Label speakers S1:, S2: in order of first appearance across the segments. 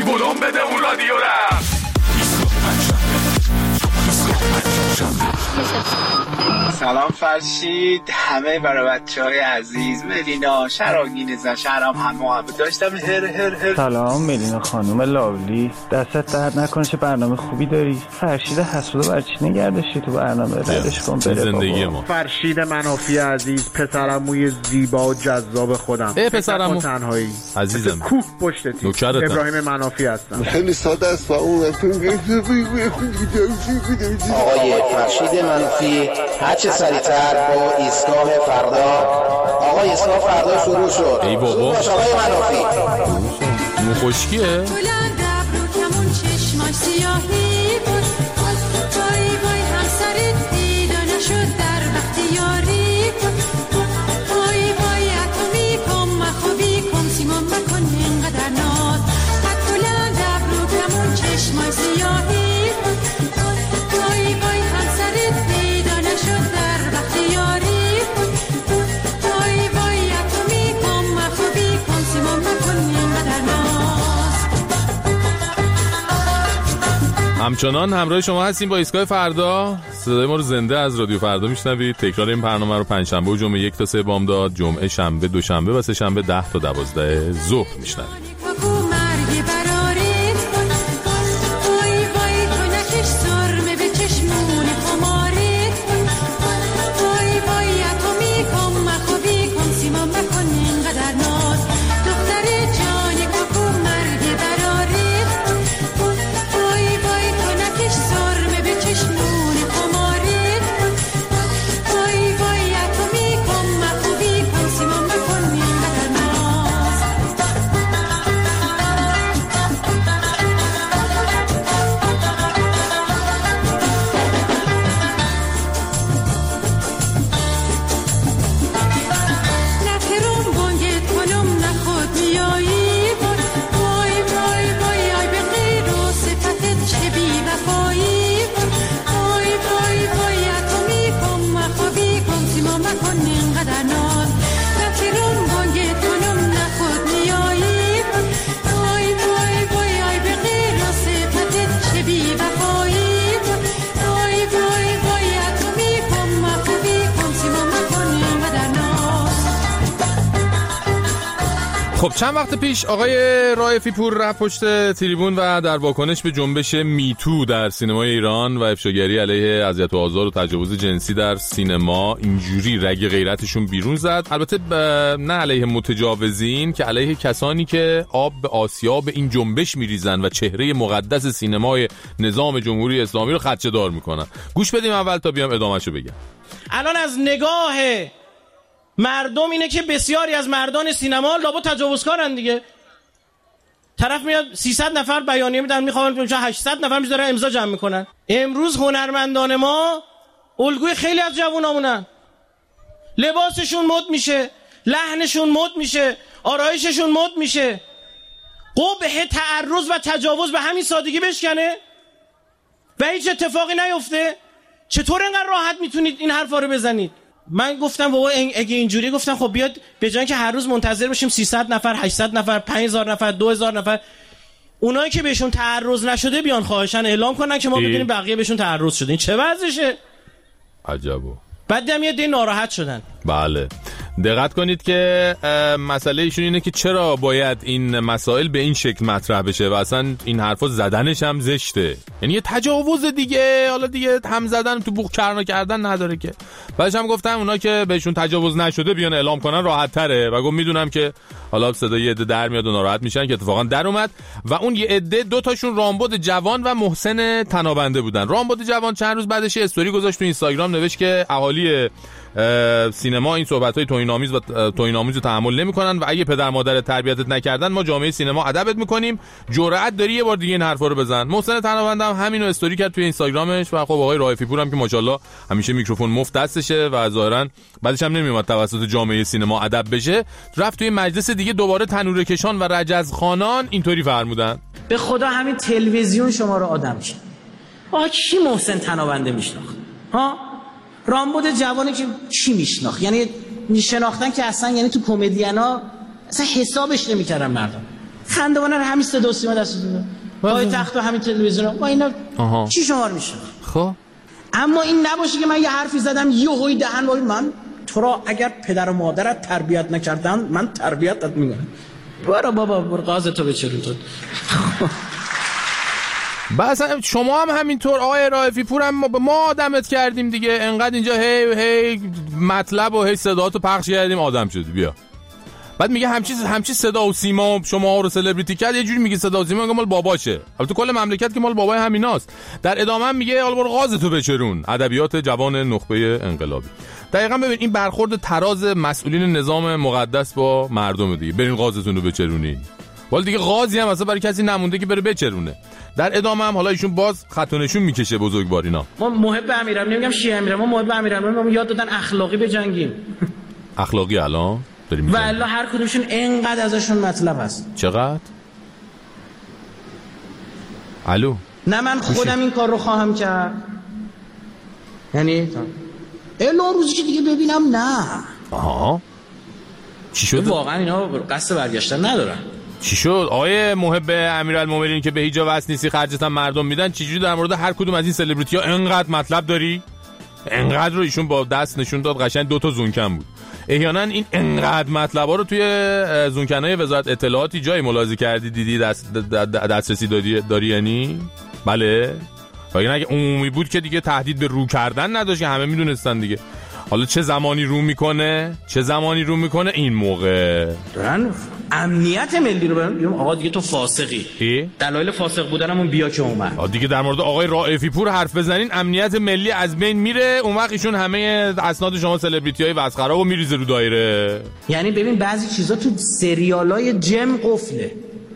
S1: بلند بده اون رادیو را.
S2: سلام فرشید، همه برای بچه‌های عزیز، ملینا، شراگین زن، شهرام همه داشتم هر.
S3: سلام ملینا خانم لاولی، دستت درد نکنه، چه برنامه خوبی داری. فرشید حسودو برای چی نگردشی تو برنامه؟ ردش کن بره
S4: زندگی
S3: بابا.
S4: ما.
S5: فرشید منافی عزیز، پسرم موی زیبا و جذاب خودم.
S4: پسرم
S5: تنهایی
S4: عزیزم،
S5: کوه پشتتی. ابراهیم منافی هستم.
S6: خیلی ساده است و اون
S7: آقای فرشید منافی هر چه سریعتر با ایستگاه فردا. آقای ایستگاه فردا شروع شد.
S4: ای بابا
S7: آقای منافی
S4: مو خشکیه. همچنان همراه شما هستیم با ایستگاه فردا. صدای ما رو زنده از رادیو فردا میشنوید. تکرار این برنامه رو پنجشنبه و جمعه 1 تا 3 بامداد، جمعه شنبه، دوشنبه و سه شنبه 10 تا 12 ظهر میشنوید. خب چند وقت پیش آقای رائفی پور رفت پشت تریبون و در واکنش به جنبش میتو در سینمای ایران و افشاگری علیه اذیت و آزار و تجاوز جنسی در سینما اینجوری رگ غیرتشون بیرون زد. البته نه علیه متجاوزین، که علیه کسانی که آب به آسیاب این جنبش میریزن و چهره مقدس سینمای نظام جمهوری اسلامی رو خدشه‌دار میکنن. گوش بدیم اول تا بیام ادامه‌شو بگم.
S8: الان از نگاه مردم اینه که بسیاری از مردان سینما لابد تجاوزکارن دیگه. طرف میاد 300 نفر بیانیه میدن، میخوان 800 نفر میذارن امضا جمع میکنن. امروز هنرمندان ما الگوی خیلی از جوونامونن. لباسشون مد میشه، لحنشون مد میشه، آرایششون مد میشه. قبح تعرض و تجاوز به همین سادگی بشکنه و هیچ اتفاقی نیفته. چطور اینقدر راحت میتونید این حرفا رو بزنید؟ من گفتم بابا اگه اینجوری، گفتم خب بیاد به جای که هر روز منتظر باشیم 300 نفر، 800 نفر، 5000 نفر، 2000 نفر، اونایی که بهشون تعرض نشده بیان خواهشاً اعلام کنن که ما بدونیم بقیه بهشون تعرض شده. این چه وضعشه؟
S4: عجبو.
S8: بعد هم یه دی ناراحت شدن.
S4: بله دقت کنید که مسئله ایشون اینه که چرا باید این مسائل به این شکل مطرح بشه و اصلا این حرفا زدنش هم زشته. یعنی یه تجاوز دیگه، حالا دیگه هم زدن تو بوق کرنا کردن نداره که. بعدش هم گفتم اونا که بهشون تجاوز نشده بیان اعلام کنن راحت تره و گفت میدونم که حالا صدای عده در میاد و ناراحت میشن که اتفاقا در اومد و اون یه عده دو تاشون رامبد جوان و محسن تنابنده بودن. رامبد جوان چند روز بعدش استوری گذاشت تو اینستاگرام، نوشت که اهالی سینما این صحبت‌های توهین‌آمیز و توهین‌آمیز رو تحمل نمی‌کنن و اگه پدر مادر تربیتت نکردن ما جامعه سینما ادبت می‌کنیم. جرأت داری یه بار دیگه این حرفا رو بزن. محسن تنابنده هم همین رو استوری کرد توی اینستاگرامش و خب آقای رائفی پور هم که ماشاءالله همیشه میکروفون مفت دستشه و ظاهرا بعدش هم نمیومد توسط جامعه سینما ادب بشه، رفت توی مجلس دیگه دوباره تنوره کشان و رجزخوانان اینطوری فرمودن:
S8: به خدا همین تلویزیون شما رو آدم شد. آ کی محسن تنابنده میشناخت؟ ها رامبد جوانی که چی میشناخت؟ یعنی شناختن که اصلا، یعنی تو کمدینا اصلا حسابش نمیکردن مردم. خندوانه رو همین صدا و سیما دستتونه پای تخت و همین تلویزیون با اینا چی شمار میشه؟
S4: خب
S8: اما این نباشه که من یه حرفی زدم یهویی دهن وای من تو را اگر پدر و مادرت تربیت نکردن من تربیتت میکنم. برو بابا برو قاضی به چرون تو.
S4: بس شما هم همینطور آقای رائفی پور هم ما آدمت کردیم دیگه، انقدر اینجا هی مطلب و هی صداتو پخش کردیم آدم شدی. بیا بعد میگه همچی صدا و سیما شما رو سلبریتی کرد، یه جوری میگه صدا و سیما مال باباشه. البته کل مملکت که مال بابای همیناست. در ادامه هم میگه حالا برو غازتو بچرون، ادبیات جوان نخبه انقلابی. دقیقاً ببین این برخورد تراز مسئولین نظام مقدس با مردم دیگه، برین غازتون رو بچرونین. ولی دیگه غازی هم اصلا برای کسی نمونده که بره بچرونه. در ادامه هم حالا ایشون باز خط و نشون میکشه بزرگوارینا.
S8: ما محب امیرالمومنین نمیگم شیعه امیرالمومنین، ما محب امیرالمومنین، ما یاد دادن اخلاقی بجنگیم.
S4: اخلاقی الان داریم
S8: والله هر کدومشون اینقدر ازشون مطلب هست.
S4: چقدر؟ الو
S8: نه من خودم این کار رو خواهم کرد، یعنی الا روزی که دیگه ببینم نه.
S4: آها چی شد؟
S8: واقعا اینا قصد برگشتن ندارن.
S4: چی شد آیه محب امیرالمومنین که به هیچ جا وصل نیستی خرجت هم مردم میدن، چجوری در مورد هر کدوم از این سلبریتی ها اینقدر مطلب داری؟ اینقدر رو ایشون با دست نشون داد، قشنگ 2 زونکن بود. احیانا این اینقدر مطلبا رو توی زونکنای وزارت اطلاعاتی جای ملاحظه کردی دیدی دسترسی داری یعنی؟ بله وگرنه اگه عمومی بود که دیگه تهدید به رو کردن نداشت که همه میدونستن دیگه. حالا چه زمانی رو میکنه این موقع
S8: دارن امنیت ملی رو برن آقا دیگه تو فاسقی. دلایل فاسق بودنمون بیا که اومد.
S4: دیگه در مورد آقای رائفی پور حرف بزنین امنیت ملی از بین میره، اون وقت ایشون همه اسناد شما سلبریتی‌های وزخرابو میریزه رو دایره.
S8: یعنی ببین بعضی چیزا تو سریالای جم قفله،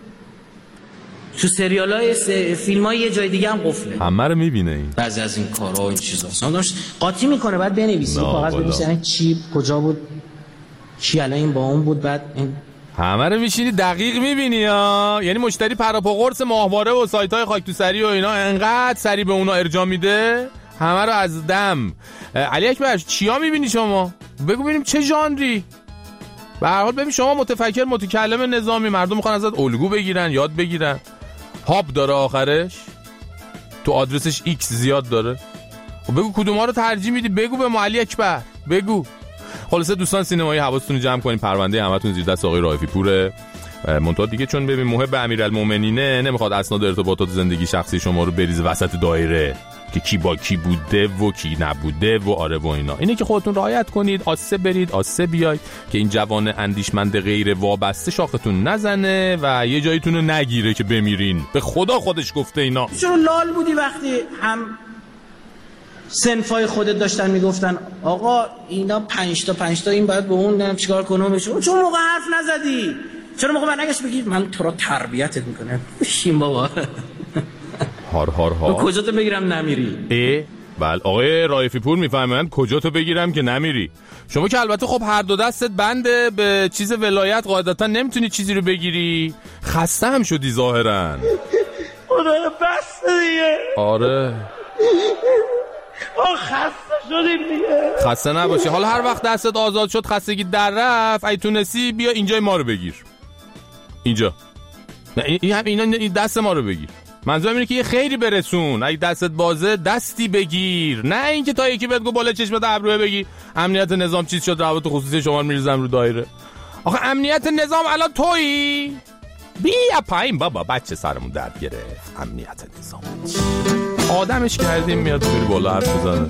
S8: تو سریالای فیلمای یه جای دیگه هم قفله، همه
S4: رو میبینه این.
S8: بعضی از این کارها و این چیزا اصلا داشت قاطی میکنه، بعد بنویسی کاغذ بنویسی یعنی چی کجا بود کی الان این با اون بود، بعد این
S4: همه رو میشینی دقیق میبینی ها. یعنی مشتری پراپا قرص ماهواره و سایت‌های خاک تو سری و اینا انقدر سری به اونا ارجاع میده همه رو از دم. علی اکبر چیا میبینی شما؟ بگو ببینیم چه ژانری. به هر حال ببین شما متکلم نظامی، مردم میخوان ازت الگو بگیرن، یاد بگیرن. هاب داره آخرش، تو آدرسش ایکس زیاد داره. بگو کدوما رو ترجیح میدی، بگو به علی اکبر بگو. خلاصه دوستان سینمایی حواستون رو جمع کنین، پرونده همتون زیر دست آقای رائفی پوره. منتها دیگه چون ببین محب امیرالمومنینه نمیخواد اسناد ارتباطات زندگی شخصی شما رو بریزه وسط دایره که کی با کی بوده و کی نبوده و آره و اینا. اینه که خودتون رعایت کنید، آسه برید آسه بیاید که این جوان اندیشمند غیر وابسته شاختون نزنه و یه جاییتون رو نگیره که بمیرین. به خدا خودش گفته اینا.
S8: چرا لال بودی وقتی هم سنفای خودت داشتن میگفتن آقا اینا 5 تا این باید به اون چیکار کنم بشه، چون موقع حرف نزدی؟ چرا موقع من نگاش بگید من تو را تربیتت میکنم بشین بابا
S4: هار
S8: کجا تو بگیرم نمیری؟
S4: بله آقای رائفی پور میفهمند کجا تو بگیرم که نمیری. شما که البته خب هر دو دستت بنده به چیز ولایت، قاعدتا نمیتونی چیزی رو بگیری. خسته هم شدی ظاهرا.
S8: خدا بس دیگه.
S4: آره
S8: خسته شدیم دیگه.
S4: خسته نباشی. حالا هر وقت دستت آزاد شد خستگی در رفت ای تونستی بیا اینجای ما رو بگیر. اینجا این دست ما رو بگیر. منظورم اینه که یه خیری برسون. اگه دستت بازه دستی بگیر، نه اینکه تا یکی بهت گفت بالا چشمت ابروه بگی امنیت نظام چیز شد روابط خصوصی شما رو میریزم رو دایره. آخه امنیت نظام الان تویی؟ بیا پایین بابا، بچه سرمون درد گرفت. امنیت نظام آدمش کردیم میاد میری بالا حرف بزنه.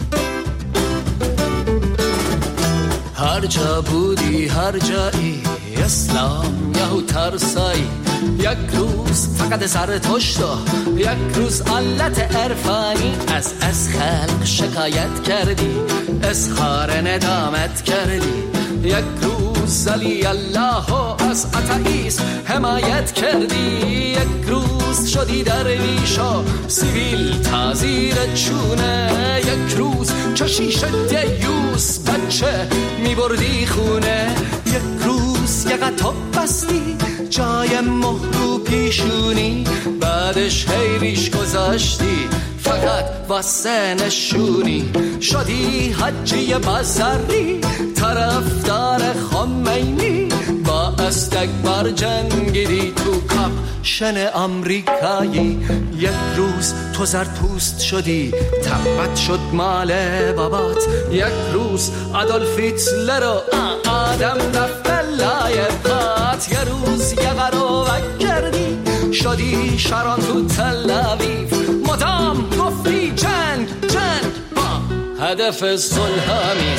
S6: هر جا بودی هر جایی اسلام یهو ترسایی، یک روز فقط زرتشتا، یک روز علت عرفانی. از خلق شکایت کردی، اظهار ندامت کردی. یک روز علی الله و از اتئیسم حمایت کردی. یک روز شدی درویشا سیویل تعزیرت چونه. یک روز چه شیشه دیوس بچه میبردی خونه. یک روز یه قطاب بستی جای مهرو پیشونی. بعدش حیریش گذاشتی فقط واسه نشونی. شدی حجی بزری طرفدار خمینی، با هستک بر جنگیدی تو کاپشن آمریکایی. یک روز تو زرتوست شدی تبت شد مال بابات. یک روز آدولف هیتلر و آدم رفت لای پات. یه روز یه قروبک کردی شدی شران تو تل اویو. مدام گفتی جنگ جنگ با هدف صلح آمیز.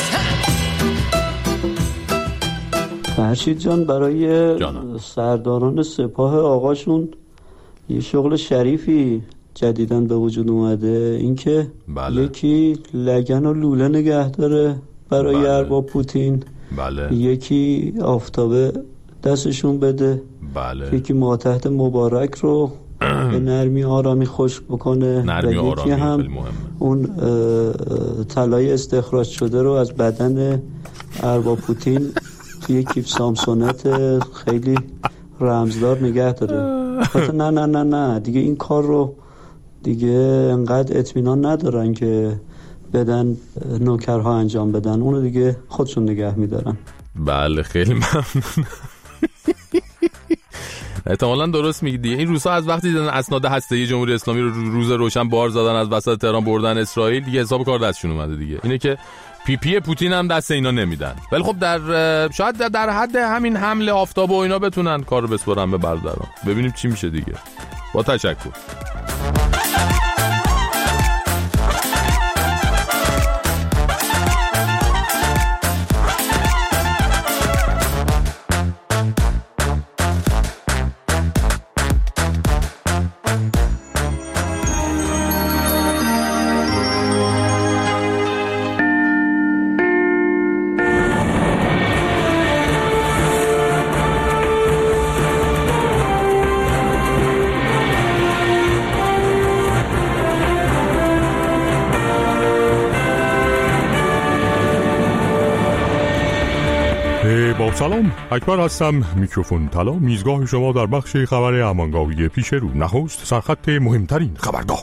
S9: فرشید جان برای سرداران سپاه آقاشون یه شغل شریفی جدیدن به وجود اومده، اینکه یکی لگن و لوله نگه داره برای ارباب پوتین، یکی آفتابه دستشون بده، یکی ماتحت مبارک رو به نرمی آرامی خشک بکنه و یکی هم اون طلای استخراج شده رو از بدن ارباب پوتین توی کیف سامسونت خیلی رمزدار نگه داره. نه دیگه این کار رو دیگه انقدر اطمینان ندارن که بدن نوکرها انجام بدن، اونو دیگه خودشون نگه میدارن.
S4: بله خیلی ممنون. احتمالاً درست میگی دیگه. این روسا از وقتی دیدن اسناد هسته‌ای جمهوری اسلامی رو روز روشن بار زدن از وسط تهران بردن اسرائیل، دیگه حساب کار دستشون اومده دیگه. اینه که پی پوتین هم دست اینا نمیدن. ولی خب شاید در حد همین حمله آفتاب و اینا بتونن کار رو بسپارن به برادران. ببینیم چی میشه دیگه. با تشکر.
S10: با سلام، اکبر هستم. میکروفون طلا، میزگاه شما در بخش خبر امانگاوی پیش رو. نخست سرخط مهمترین خبرگاه.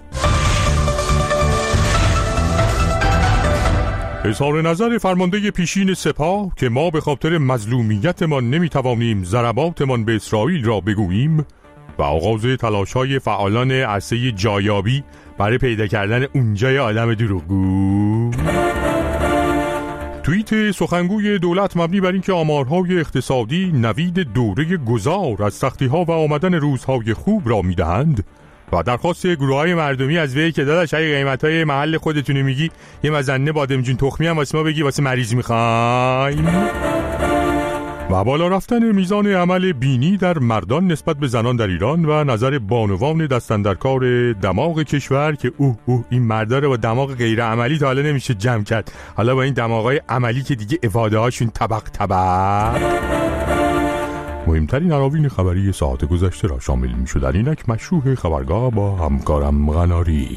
S10: اظهار نظر فرمانده پیشین سپاه که ما به خاطر مظلومیتمان نمیتوانیم ضرباتمان به اسرائیل را بگوییم و آغاز تلاش‌های فعالان عرصه جایابی برای پیدا کردن اونجای آدم دروغگو. توییت سخنگوی دولت مبنی بر اینکه آمارهای اقتصادی نوید دوره گذار از سختی‌ها و آمدن روزهای خوب را می‌دهند و درخواست گروه‌های مردمی از وی که داداش اگه قیمت‌های محل خودتون میگی یه مزنه بادمجون تخمی هم واسه ما بگی واسه مریض می‌خوایم. و بالا رفتن میزان عمل بینی در مردان نسبت به زنان در ایران و نظر بانوان دستاندرکار دماغ کشور که این مردا رو با دماغ غیر عملی تا حالا نمیشه جمع کرد، حالا با این دماغای عملی که دیگه افاده هاشون طبق. مهمترین عناوین خبری ساعت گذشته را شامل می‌شد. اینک مشروع خبرگاه با همکارم غناری.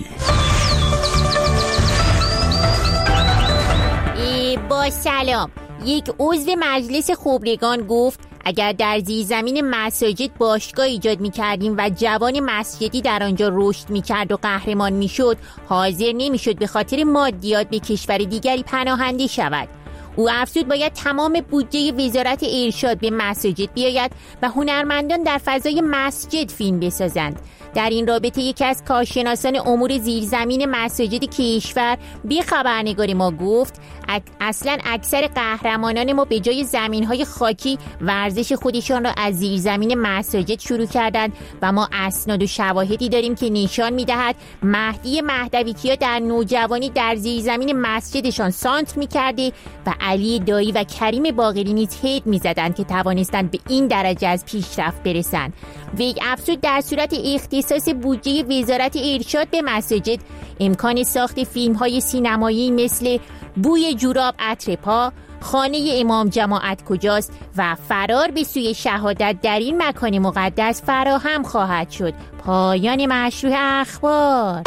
S11: با سلام. یک عضو مجلس خبرگان گفت اگر در زیرزمین مساجد باشگاه ایجاد می‌کردیم و جوان مسجدی در آنجا رشد می‌کرد و قهرمان می‌شد، حاضر نمی‌شد به خاطر مادیات به کشور دیگری پناهنده شود. او افزود باید تمام بودجه وزارت ارشاد به مساجد بیاید و هنرمندان در فضای مسجد فیلم بسازند. در این رابطه یکی از کارشناسان امور زیرزمین مساجد کشور به خبرنگار ما گفت اصلا اکثر قهرمانان ما به جای زمین‌های خاکی ورزش خودشان را از زیرزمین مساجد شروع کردند و ما اسناد و شواهدی داریم که نشان می‌دهد مهدی مهدوی‌کیا در نوجوانی در زیرزمین مسجدشان سانت می‌کرده و علی دایی و کریم باقری نیز هد می‌زدند که توانستند به این درجه از پیشرفت برسند. وی افزود در صورت اختصاص بودجه وزارت ارشاد به مساجد امکان ساخت فیلم‌های سینمایی مثل بوی جوراب عطر پا، خانه امام جماعت کجاست و فرار به سوی شهادت در این مکان مقدس فراهم خواهد شد. پایان مشروع اخبار.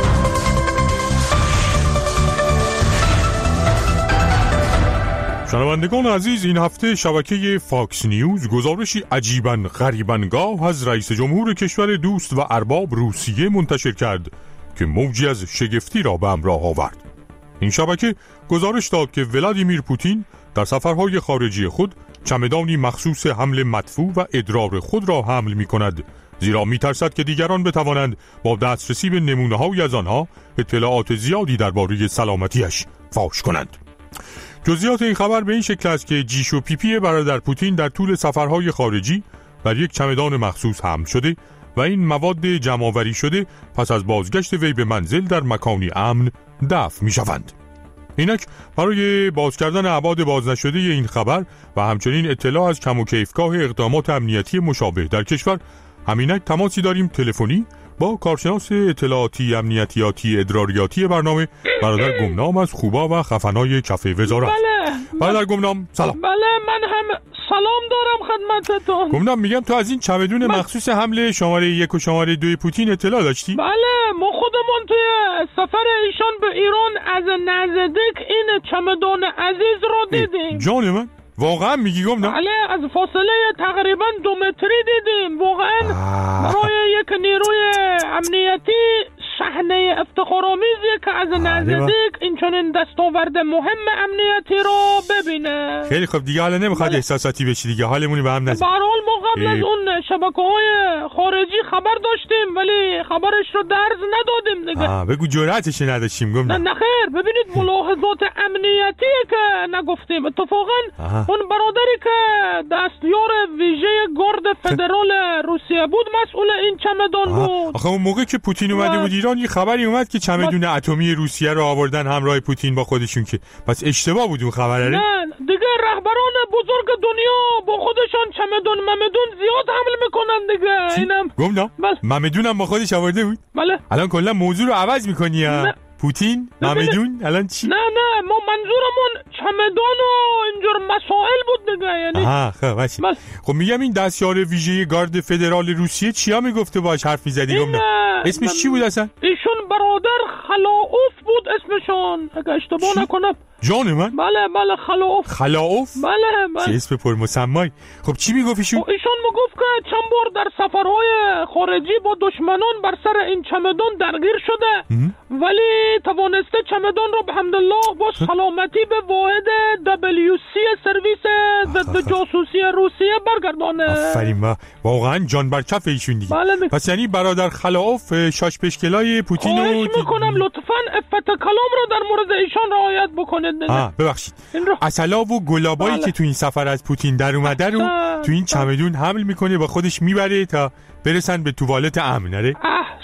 S10: شنوندگان عزیز، این هفته شبکه فاکس نیوز گزارشی عجیباً غریباًگاه از رئیس جمهور کشور دوست و ارباب روسیه منتشر کرد که موجی از شگفتی را به همراه آورد. این شبکه گزارش داد که ولادیمیر پوتین در سفرهای خارجی خود چمدانی مخصوص حمل مدفوع و ادرار خود را حمل می کند، زیرا می ترسد که دیگران بتوانند با دسترسی به نمونه‌هایی از آنها اطلاعات زیادی درباره سلامتیش فاش کنند. جزئیات این خبر به این شکل است که جیش و پیپی برادر پوتین در طول سفرهای خارجی بر یک چمدان مخصوص حمل شده و این مواد جمع‌آوری شده پس از بازگشت وی به منزل در مکانی امن دفع می شوند. اینک برای باز کردن ابعاد باز نشده این خبر و همچنین اطلاع از کم و کیفگاه اقدامات امنیتی مشابه در کشور، همینک تماسی داریم تلفنی با کارشناس اطلاعاتی امنیتیاتی ادراریاتی برنامه برادر گمنام از خوبا و خفنای کف وزارت.
S12: بله
S10: برادر گمنام سلام.
S12: بله من هم سلام دارم خدمتتون.
S10: گمنام میگم تو از این چمدون مخصوص حمل شماره 1 و شماره 2 پوتین اطلاع داشتی؟
S12: بله ما خودمون توی سفر ایشان به ایران از نزدیک این چمدان عزیز رو دیدیم.
S10: جان من واقعا میگی گمنام؟
S12: بله از فاصله تقریبا 2 متری دیدیم. واقعا برای یک نیروی امنیتی صحنه افتخارآمیزی که از نزدیک این چنین دستاورد مهم امنیتی رو ببینه.
S10: خیلی خب دیگه حالا نمیخواد احساساتی بشی دیگه، حالمون به هم نزن.
S12: به هر حال ما قبل از اون شبکه‌های خارجی خبر داشتیم ولی خبرش رو درز ندادیم دیگه.
S10: بگو جرأتش نداشتیم گمنام.
S12: نه خیر ببینید ملاحظات امنیتی که نگفتیم. اتفاقا اون برادری که دستیار ویژه گارد فدرال روسیه بود مسئول این چمدان بود.
S10: آخه اون موقع که پوتین اومده بود ایران یه خبری اومد که چمدون اتمی روسیه رو آوردن همراه پوتین با خودشون، که پس اشتباه بود اون خبره.
S12: نه دیگه رهبران بزرگ دنیا با خودشون چمدون زیاد حمل میکنن دیگه. اینم
S10: گمنام ممدونم با خودش آورده بود.
S12: بله
S10: الان کلا موضوع رو عوض میکنی یا پوتین ممدون الان چی؟
S12: نه ما منظورمون چمدان و اینجور مسائل بود دیگه. یعنی
S10: خب باشه. خب میگم این دستیار ویژه گارد فدرال روسیه چیا میگفته باهاش حرف میزدی گمنام؟ اسمش چی بود اصلا؟
S12: ایشون برادر خلاوف بود اسمشون اگه اشتباه نکنم.
S10: جان من؟
S12: بله خلاوف. بله
S10: چه اسم پرمسمایی. خب چی میگفت ایشون؟
S12: ایشون میگفت که چند بار در سفرهای خارجی با دشمنان بر سر این چمدان درگیر شده ولی توانسته چمدان رو به حمدالله با سلامتی به واحد WC سرویس ضد جاسوسی روسیه برگردانه.
S10: آفرین واقعا جان بر کف ایشون دیگه.
S12: بله
S10: پس یعنی برادر خلاوف شاش پشکلای پوتین رو
S12: خواهش میکنم لطفاً افت کلام رو در مورد ایشان رعایت بکنید.
S10: ببخشید اصلا و گلابایی که تو این سفر از پوتین در اومده رو تو این چمدون حمل میکنه با خودش میبره تا برسن به توالت امنه.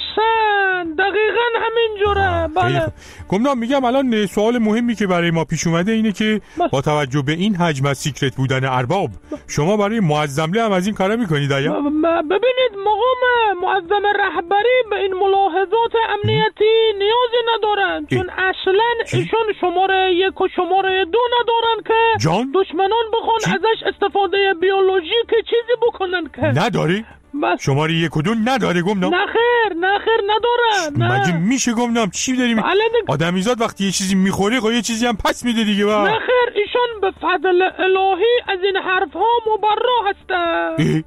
S12: احسن دقیقاً همینجوره. بله
S10: گمنام میگم الان سوال مهمی که برای ما پیش اومده اینه که با توجه به این حجم از سیکرت بودن ارباب شما برای معظمله هم از این کارا میکنید آیا؟
S12: ببینید مقام معظم رهبری به این ملاحظات امنیتی نیازی ندارن چون اصلا ایشون شماره 1 و شماره 2 ندارن که دشمنان بخوان ازش استفاده بیولوژیک چیزی بکنن که
S10: نداری؟ شماره 1 و 2 نداره گمنام؟
S12: نه خیر ندارن.
S10: مگه میشه گمنام؟ چی داریم؟ آدمیزاد وقتی یه چیزی میخوره یه چیزی هم پس میده دیگه.
S12: نه خیر ایشون به فضل الهی از این حرف ها مبرا هستن.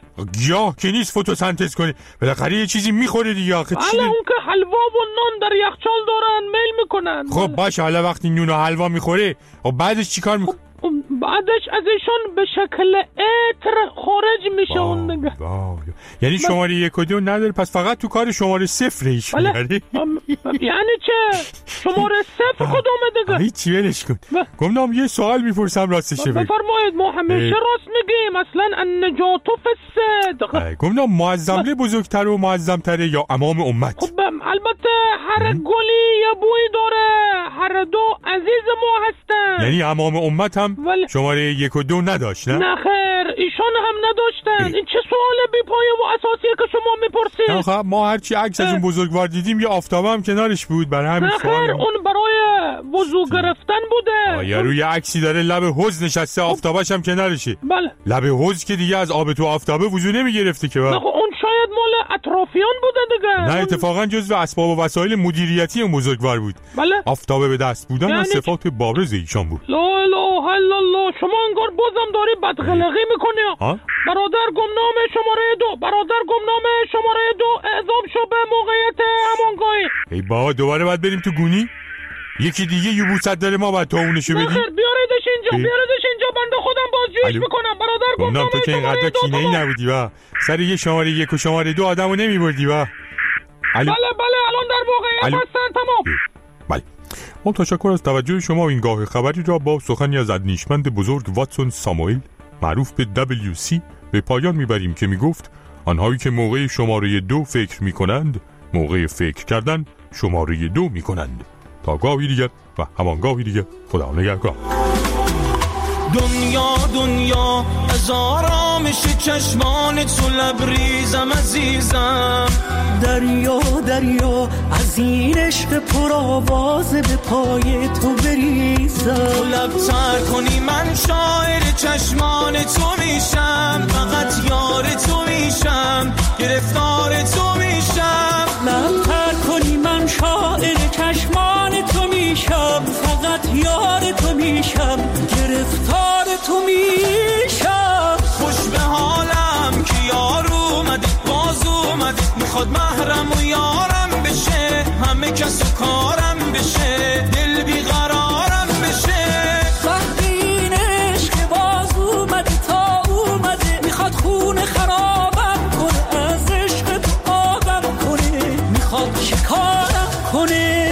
S10: گیاه که نیست فتوسنتز کنه بالاخره یه چیزی میخوره دیگه. آخه چی؟
S12: اون که حلوا و نان در یخچال دارن میل میکنن.
S10: خب باشه حالا وقتی نون و حلوا میخوره بعدش چیکار میکنه؟
S12: بعدش از ایشون به شکل عطر خارج میشه اون دیگه.
S10: یعنی شماره 1 و 2 نداره پس فقط تو کار شماره 0 ایشون داره.
S12: یعنی چه؟ شماره 0 کدومه دیگه؟
S10: هیچی ولش کن. گمنام یه سوال میپرسم راستشه
S12: بفرمایید. ما همیشه راست میگیم اصلا النجات فی الصدق.
S10: گمنام معظمله بزرگتر و معظمتره یا امام امت؟
S12: خب البته هر گلی یه بوی داره هر دو عزیز ما هستن.
S10: یعنی امام امت هم شماره 1 و 2 نداشت نه؟
S12: نه خیر ایشان هم نداشتن. این چه سوال بی پایه و اساسیه که شما میپرسید؟
S10: آخه ما هرچی عکس از اون بزرگوار دیدیم یه آفتابه هم کنارش بود برای همین سوال.
S12: نه خیر اون برای وضو گرفتن بوده.
S10: یا روی عکسی داره لب حوض نشسته آفتابش هم کنارشه.
S12: بله
S10: لب حوض که دیگه از آب تو آفتابه وضو نمیگرفته که.
S12: نه اون شاید مال اطرافیان بوده دیگه.
S10: نه اتفاقا جزو اسباب و وسایل مدیریتی اون بزرگوار بود.
S12: بله
S10: آفتابه به دست بودن از صفات بارز ایشان بود.
S12: لا اله الا الله. شما انگار بازم داری بدخلقی میکنی. برادر گمنام شماره 2 برادر گمنام شماره 2 اعزام شو به موقعیت همانگاهی.
S10: ای بابا دوباره باید بریم تو گونی؟ یکی دیگه یبوست داره ما باید تا اونشو بدیم.
S12: بیاریدش اینجا بیاریدش خواهش میکنم برادر.
S10: گفتم تو که اینقدر کینه‌ای نبودی و سر یه شماره 1 و شماره 2 آدمو نمیبردی و
S12: بله الان در واقعیت هستن. تمام.
S10: بله. ما تشکر از توجه شما. این گاه خبری را با سخنی از اندیشمند بزرگ واتسون ساموئل معروف به WC به پایان میبریم که میگفت آنهایی که موقع شماره 2 فکر میکنند موقع فکر کردن شماره 2 میکنند. تا گاهی دیگر و همان گاهی دیگر، خدا نگهدار.
S6: دنیا از آرامش چشمان تو لبریزم عزیزم. دریا از این عشق پرآواز به پای تو بریزم. تو لبتر کنی من شاعر چشمان تو میشم. فقط یار تو میشم، گرفتار تو میشم. لبتر کنی من شاعر چشمان تو میشم. فقط یار تو میشم، گرفتار تو میشم. خوش به حالم که یار اومده، باز اومده، میخواد محرم و یارم بشه. همه کس و کارم بشه، دل بیقرارم بشه. وقتی این عشق باز اومده تا اومده، میخواد خون خرابم کنه، از عشق تو آبم کنه، میخواد شکارم کنه.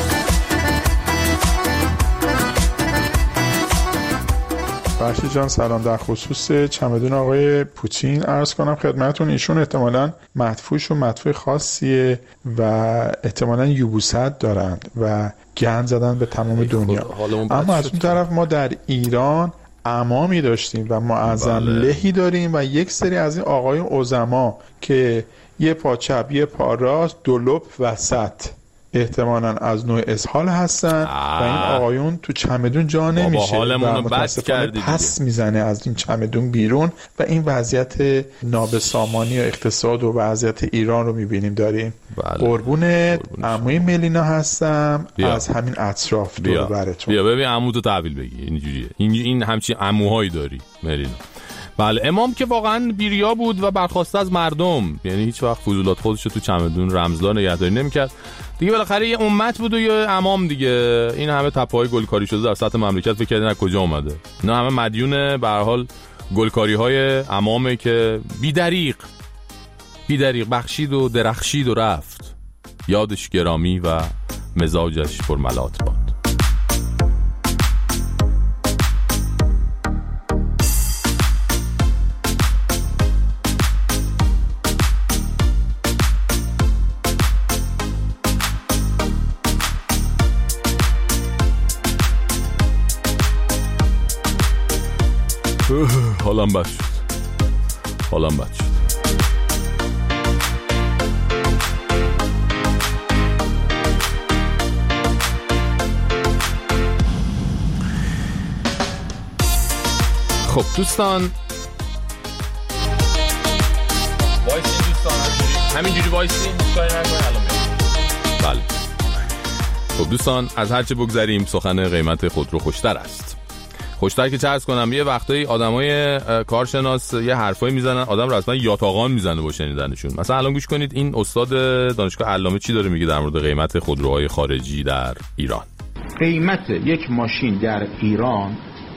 S13: فرشید جان سلام. در خصوص چمدون آقای پوتین عرض کنم خدمتون، ایشون احتمالاً مدفوعش و مدفوع خاصیه و احتمالاً یبوست دارند و گند زدن به تمام دنیا. اما از اون طرف ما در ایران امامی داشتیم و معظم لهی داریم و یک سری از این آقایون عظما که یه پا چپ یه پا راست دو لب وسط احتمالاً از نوع اسهال هستن و این آقایون تو چمدون جا نمیشه و متاسفانه پس میزنه از این چمدون بیرون و این وضعیت نابسامانی و اقتصاد و وضعیت ایران رو میبینیم داریم. قربونت عموی ملینا هستم از همین اطراف دور براتون.
S4: بیا ببین عمو تو تحویل بگی. اینجوریه این همچین عموهایی داری ملینا. بله امام که واقعا بیریا بود و برخواسته از مردم، یعنی هیچ وقت فضولات خودش رو تو چمدون رمزدار نگهداری نمی‌کرد دیگه. بالاخره یه امت بود و یه امام دیگه. این همه تپه‌های گلکاری شده در سطح مملکت فکر کردن از کجا اومده؟ اینا همه مدیون به هر حال گلکاری‌های امامه که بی‌دریغ بخشید و درخشید و رفت. یادش گرامی و مزاجش پرملات باد. حالم بد شد. خب دوستان وایسین، همینجوری وایسین، کاری نکنین الان میاد. بله خب دوستان از هرچه بگذریم سخن قیمت خودرو خوشتر است. خوشتر که چه عرض کنم، یه وقتایی آدمای کارشناس یه حرفایی میزنن آدم رو اصلا یاتاقان میزنه با شنیدنشون. مثلا الان گوش کنید این استاد دانشگاه علامه چی داره میگه در مورد قیمت خودروهای خارجی در ایران.
S14: قیمت یک ماشین در ایران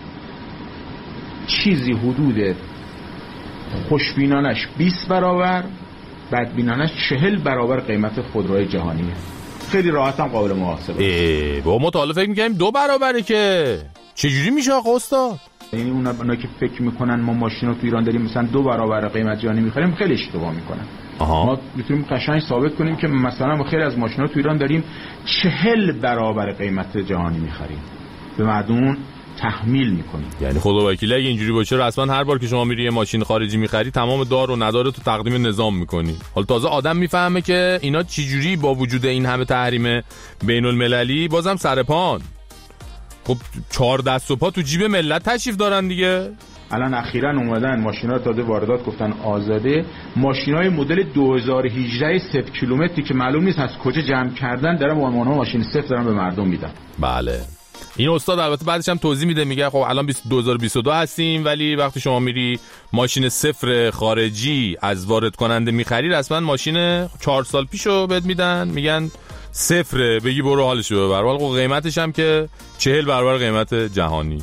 S14: چیزی حدود خوشبینانش 20 برابر، بدبینانش 40 برابر قیمت خودروهای جهانیه. خیلی راحت هم قابل محاسبه.
S4: با ما تا حالا فکر می‌کردیم 2 برابره که چجوری میشه آقا استاد؟
S14: یعنی اونا که فکر میکنن ما ماشین رو تو ایران داریم مثلا 2 برابر قیمت جهانی میخریم خیلی اشتباه میکنن. ما میتونیم قشنگ ثابت کنیم که مثلا ما خیلی از ماشینا تو ایران داریم 40 برابر قیمت جهانی میخریم، به مردم تحمیل میکنیم.
S4: یعنی خدا وکیلی اگه اینجوری باشه رسما هر بار که شما میری یه ماشین خارجی میخری تمام دار و نداره تو تقدیم نظام میکنی. حالا تازه آدم میفهمه که اینا چجوری با وجود این همه تحریم بین المللی بازم سرپان. خب 4 دست و پا تو جیب ملت تشریف دارن دیگه.
S14: الان اخیراً اومدن ماشینا رو تازه واردات گفتن آزاده، ماشینای مدل 2018 0 کیلومتری که معلوم نیست از کجا جمع کردن دارن با ماشین صفر دارن به مردم میدن.
S4: بله این استاد البته بعدش هم توضیح میده، میگه خب الان 2022 هستیم ولی وقتی شما میری ماشین صفر خارجی از وارد کننده میخری رسما ماشین 4 سال پیشو بهت میدن، میگن صفره، بگی برو حالشو ببر. ولی قیمتش هم که 40 برابر قیمت جهانی.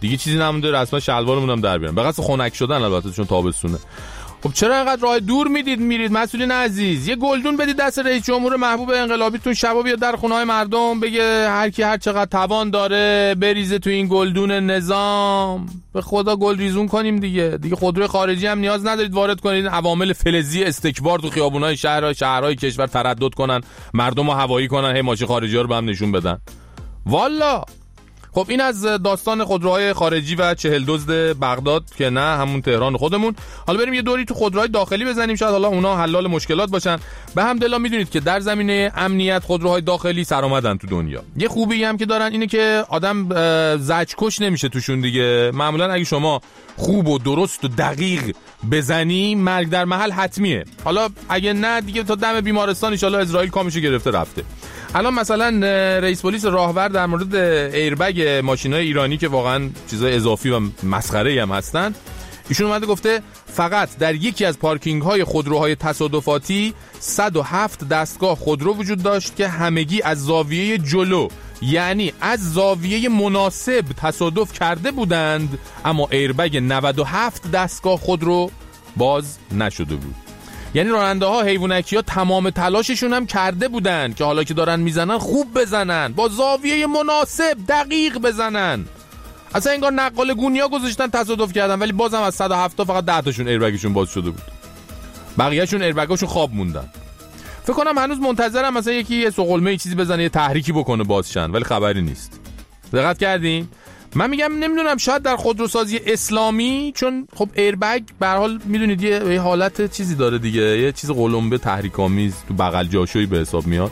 S4: دیگه چیزی نمونده، رسما شلوارمون هم در بیارن، بقصد خنک شدن البته چون تابستونه. خب چرا اینقدر راه دور میرید مسئولین عزیز؟ یه گلدون بدید دست رئیس جمهور محبوب انقلابیتون، شبا بیاد در خونه‌های مردم بگه هر کی هر چقدر توان داره بریزه تو این گلدون نظام. به خدا گل ریزون کنیم دیگه خودروی خارجی هم نیاز ندارید وارد کنید، عوامل فلزی استکبار تو خیابونای شهرهای کشور تردد کنن، مردم رو هوایی کنن، هی ماشین خارجی‌ها رو به هم نشون بدن. والا خب این از داستان خودروهای خارجی و 40 دزد بغداد که نه همون تهران خودمون. حالا بریم یه دوری تو خودروهای داخلی بزنیم، شاید حالا اونا حلال مشکلات باشن. به همدلله میدونید که در زمینه امنیت خودروهای داخلی سرآمدن تو دنیا. یه خوبی هم که دارن اینه که آدم زجرکش نمیشه توشون دیگه. معمولا اگه شما خوب و درست و دقیق بزنی مرگ در محل حتمیه. حالا اگه نه دیگه تا دم بیمارستان ان شاءالله اسرائیل کامشو گرفته رفته. الان مثلا رئیس پلیس راهور در مورد ایربگ ماشینای ایرانی که واقعا چیزای اضافی و مسخره‌ای هم هستن، ایشون اومده گفته فقط در یکی از پارکینگ های خودروهای تصادفاتی 107 دستگاه خودرو وجود داشت که همگی از زاویه جلو، یعنی از زاویه مناسب تصادف کرده بودند، اما ایربگ 97 دستگاه خودرو باز نشده بود. یعنی راننده ها حیوانکی ها تمام تلاششون هم کرده بودن که حالا که دارن میزنن خوب بزنن، با زاویه مناسب دقیق بزنن. اصلا انگار نقال گونیا گذاشتن تصادف کردن، ولی بازم از 107 فقط 10 تاشون ایربگشون باز شده بود، بقیه‌شون ایربگاشون خواب موندن. فکر کنم هنوز منتظرم مثلا یکی یه سقلمه چیزی بزنه، یه تحریکی بکنه بازشن، ولی خبری نیست. دقت کردین؟ من میگم نمیدونم، شاید در خودروسازی اسلامی، چون خب ایربگ به هر حال میدونید یه حالت چیزی داره دیگه، یه چیز قلمبه تحریک‌آمیز تو بغل جاشویی به حساب میاد.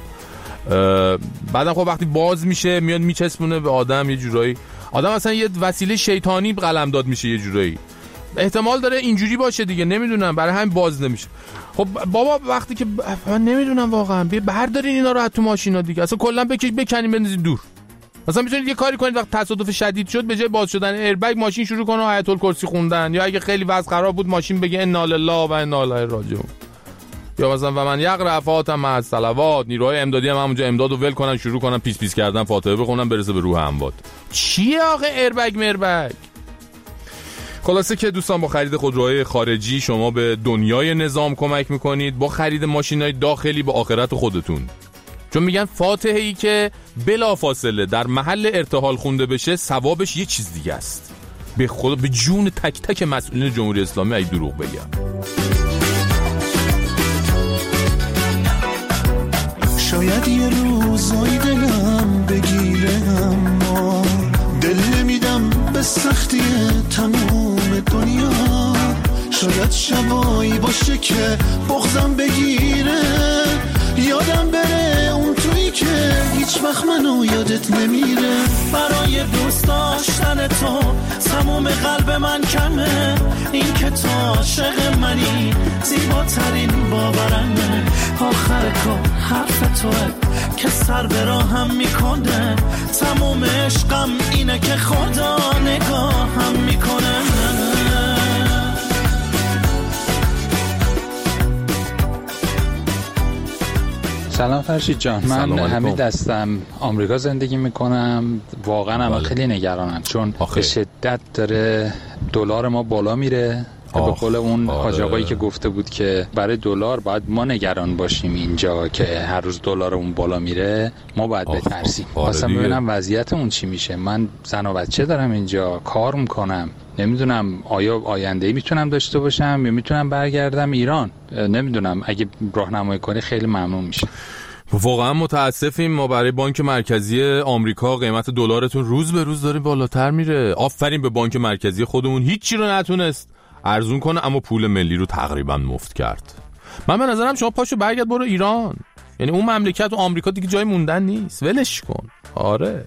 S4: بعدم خب وقتی باز میشه میاد میچسبونه به آدم، یه جورایی آدم اصلا یه وسیله شیطانی قلمداد میشه یه جورایی. احتمال داره اینجوری باشه دیگه، نمیدونم، برای همین باز نمیشه. خب بابا وقتی که من نمیدونم واقعا، بردارین اینا رو از تو ماشینا دیگه، اصلا کلا بکنین بندازین دور. مثلا میتونید یه کاری کنید وقت تصادف شدید شد به جای باز شدن ایربگ ماشین شروع کنه آیت الکرسی خوندن، یا اگه خیلی وضع خراب بود ماشین بگه انا لله و انا الیه راجعون، یا مثلا و من یقرأ فاتحه مع الصلوات، نیروهای امدادی هم همونجا امدادو ول کنن شروع کنن پیس پیس کردن فاتحه بخونن برسه به روح اموات. چیه آخه ایربگ مربگ؟ خلاصه که دوستان با خرید خودروهای خارجی شما به دنیای نظام کمک میکنید، با خرید ماشینای داخلی به آخرت خودتون. چون میگن فاتحه ای که بلا فاصله در محل ارتحال خونده بشه ثوابش یه چیز دیگه است. به خدا به جون تک تک مسئولین جمهوری اسلامی ای دروغ بگم.
S15: شاید یه روزای دلم بگیره، اما دل نمیدم به سختی تموم دنیا. شاید شبایی باشه که بغضم بگیره، یادم بره اون تویی که هیچ وقت منو یادت نمیره. برای دوست داشتن تو تموم قلب من کمه، این که تو عاشق منی زیباترین باورمه. آخر کار حرف توه که سر به راهم میکنه، تموم عشقم اینه که خدا نگاهم میکنه.
S16: سلام فرشید جان، من همین دستم آمریکا زندگی میکنم. واقعا هم خیلی نگرانم چون به شدت داره دلار ما بالا میره. به قول اون حاج آقایی که گفته بود که برای دلار باید ما نگران باشیم اینجا که هر روز دلارمون بالا میره، ما باید بترسیم. خواستم ببینم وضعیت اون چی میشه. من زن و بچه دارم اینجا، کار میکنم، نمیدونم آیا آینده‌ای میتونم داشته باشم یا میتونم برگردم ایران. نمیدونم، اگه راهنمایی کنی خیلی ممنون میشه.
S4: واقعا متاسفیم، ما برای بانک مرکزی آمریکا قیمت دلارتون روز به روز داره بالاتر میره. آفرین به بانک مرکزی خودمون، هیچی رو نتونست ارزون کنه اما پول ملی رو تقریبا مفت کرد. من به نظرم شما پاشو برگرد برو ایران، یعنی اون مملکت و آمریکا دیگه جای موندن نیست، ولش کن. آره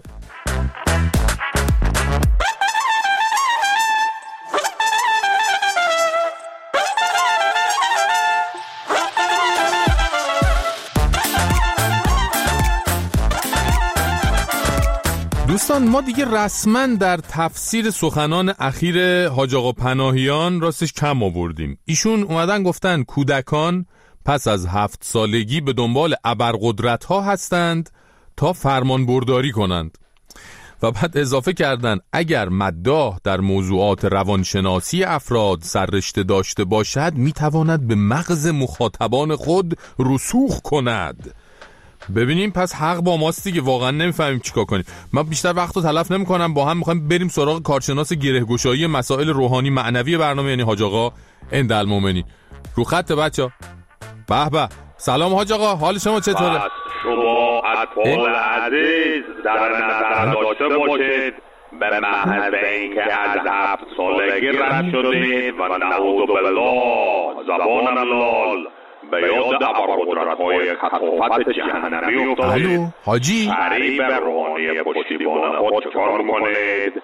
S4: دوستان، ما دیگه رسما در تفسیر سخنان اخیر حاج آقا پناهیان راستش کم آوردیم. ایشون اومدن گفتن کودکان پس از 7 سالگی به دنبال ابرقدرت ها هستند تا فرمان برداری کنند. و بعد اضافه کردن اگر مداح در موضوعات روانشناسی افراد سررشته داشته باشد میتواند به مغز مخاطبان خود رسوخ کند. ببینیم پس حق با ماست دیگه، واقعا نمیفهمیم چیکار کنیم. من بیشتر وقت رو تلف نمی‌کنم، با هم می‌خوایم بریم سراغ کارشناس گره‌گشایی مسائل روحانی معنوی برنامه، یعنی حاج آقا اندالمومنی. رو خط بچا. به به. سلام حاج آقا، حال شما چطوره؟
S1: شما اطفال عزیز در نظر داشته باشید به محض اینکه از 7 سالگی رد شدید و نعوذ بالله زبان لال به یاد ابرقدرت‌های کثافت جهنمی افتادید.
S4: الو حاجی،
S1: قریب روحانی پشتیبان خود چکار میکنید؟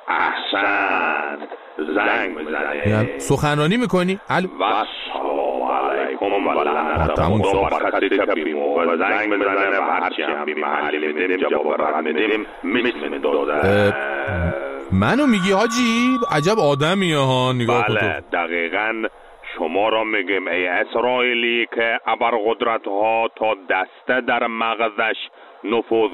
S1: احسن، زنگ بزنید.
S4: سخنرانی میکنی؟ الو
S1: و سلام علیکم و لعنت خدا بر کسی که بیمو و زنگ بزنه و هرچی هم بی محلی میدیم جواب رد میدیم میسمیم داده.
S4: منو میگی حاجی؟ عجب آدمی ها، نگاه کن.
S1: بله دقیقاً شما را میگیم ای اسرائیلی که ابرقدرت‌ها تا دسته در مغزش نفوذ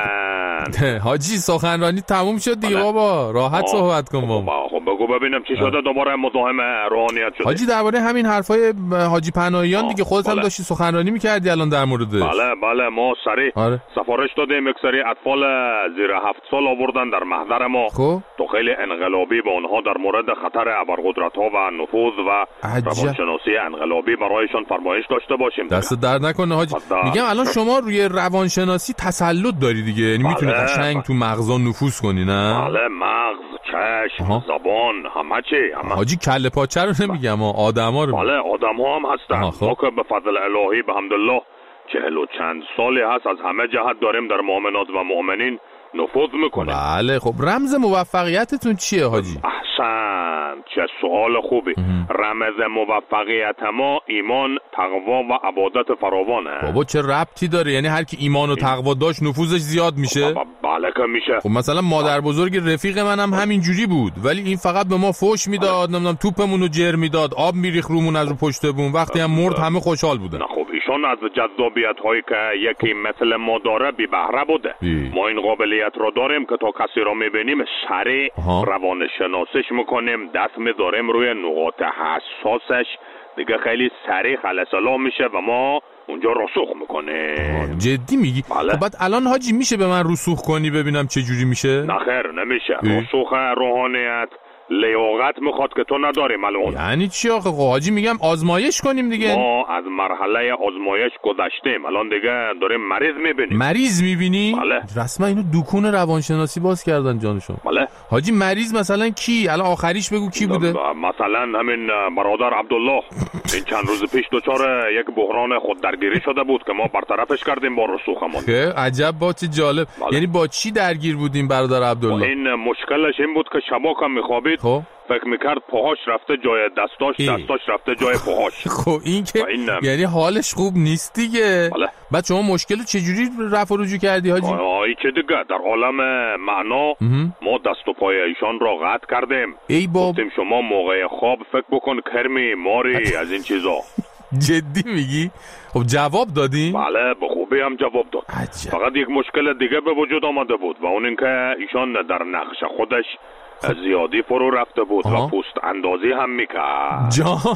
S1: کردن.
S4: حاجی سخنرانی تموم شد دیگه بابا، راحت صحبت کن بابا.
S1: خب بگو ببینم چی شده، دوباره مزاحم روحانیت شده.
S4: حاجی درباره همین حرفای حاجی پناهیان دیگه، خودت هم داشتی سخنرانی میکردی الان در موردش.
S1: بله ما سریع سفارش دادیم، یک سری اطفال زیر 7 سال آوردن در محضر ما. تو خیلی انقلابی به اونها در مورد خطر ابرقدرت‌ها و نفوذ و روانشناسی انقلابی برایشان فرمایش داشته باشیم.
S4: دست درد نکنه حاجی. میگم الان شما روی روانشناسی تسلط داری دیگه، یعنی میتونی قشنگ تو مغزا نفوذ کنی، نه؟
S1: بله مغز، چشم، زبان، همه چی.
S4: حاجی کله پاچه رو نمیگم، آدما رو.
S1: بله آدم‌ها هم هستن. ما که به فضل الهی به حمدالله 40 و چند سالی هست از همه جهت داریم در مؤمنات و مؤمنین نفوذ میکنیم.
S4: بله خب رمز موفقیتتون چیه حاجی؟
S1: احسن، چه سوال خوبی. رمز موفقیت ما ایمان، تقوا و عبادت فراوانه.
S4: بابا چه ربطی داره؟ یعنی هر کی ایمان و تقوا داشت نفوذش زیاد میشه؟
S1: بله که میشه.
S4: خب مثلا مادر بزرگ رفیق منم همین جوری بود، ولی این فقط به ما فوش میداد، نمیدونم توپمون رو جر میداد، آب میریخ رومون از رو پشت بون، وقتی هم مرد همه خوشحال بودن.
S1: خب ایشون از جذابیت هایی که یکی مثل ما داره بی بهره بوده. ما این قابلیت رو داریم که تا کسی رو میبینیم سریع روان شناسش میکنیم، دست میذاریم روی نقاط حساسش، دیگه خیلی سریع خلصلا میشه و ما اونجا رسوخ میکنه.
S4: جدی میگی؟
S1: بله.
S4: خب بعد الان حاجی میشه به من رسوخ کنی ببینم چه جوری میشه؟
S1: نخیر نمیشه. رسوخ روحانیت لیاقت میخواد که تو نداری الان.
S4: یعنی چی آخه؟ حاجی میگم آزمایش کنیم دیگه.
S1: ما از مرحله آزمایش گذشتیم، الان دیگه داریم مریض میبینیم.
S4: مریض میبینی؟
S1: بله.
S4: رسما اینو دکون روانشناسی باز کردن جانشون.
S1: بله.
S4: حاجی مریض مثلا کی؟ الان آخریش بگو کی بوده؟
S1: مثلا همین برادر عبدالله این چند روز پیش دچار یک بحران خوددرگیری شده بود که ما برطرفش کردیم با رسوخمون.
S4: عجب با چه جالب. یعنی با چی درگیر بودیم برادر عبدالله؟
S1: این مشکلش این بود که شبا که میخوابید فکر میکرد پاهاش رفته جای دستاش رفته جای پاهاش.
S4: خب این که یعنی حالش خوب نیست دیگه. بعد شما مشکل چجوری رفع و رجوع کردی حاجی؟
S1: ای که دیگه در عالم معنا ما دست و پای ایشان را قطع کردیم.
S4: ای باب،
S1: گفتیم شما موقع خواب فکر بکن کرمی ماری از این چیزا.
S4: جدی میگی؟ خب جواب دادی؟
S1: بله به خوبی هم جواب داد. فقط یک مشکل دیگه به وجود آمده بود و اون اینکه ایشان در نقش خودش زیادی فرو رفته بود و پوست اندازی هم میکرد.
S4: جان